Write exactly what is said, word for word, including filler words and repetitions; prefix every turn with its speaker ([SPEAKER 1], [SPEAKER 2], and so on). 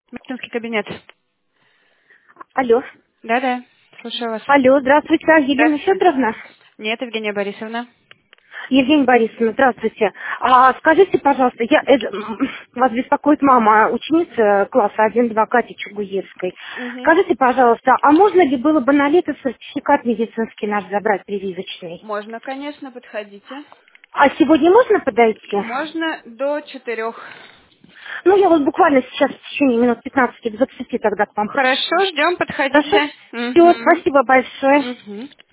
[SPEAKER 1] Медицинский кабинет.
[SPEAKER 2] Алло.
[SPEAKER 1] Да-да, слушаю вас.
[SPEAKER 2] Алло, здравствуйте, а, Елена
[SPEAKER 1] Здравствуйте.
[SPEAKER 2] Федоровна?
[SPEAKER 1] Нет, Евгения Борисовна.
[SPEAKER 2] Евгения Борисовна, здравствуйте. А, скажите, пожалуйста, я, э, м, вас беспокоит мама, ученица класса один-два Кати Чугуевской.
[SPEAKER 1] Угу.
[SPEAKER 2] Скажите, пожалуйста, а можно ли было бы на лето сертификат медицинский наш забрать прививочный?
[SPEAKER 1] Можно, конечно, подходите.
[SPEAKER 2] А сегодня можно подойти?
[SPEAKER 1] Можно до четырех.
[SPEAKER 2] Ну, я вот буквально сейчас в течение минут пятнадцати двадцати тогда к вам подойду.
[SPEAKER 1] Хорошо, ждем,
[SPEAKER 2] Хорошо?
[SPEAKER 1] подходите.
[SPEAKER 2] Все,
[SPEAKER 1] Угу.
[SPEAKER 2] спасибо большое.
[SPEAKER 1] Угу.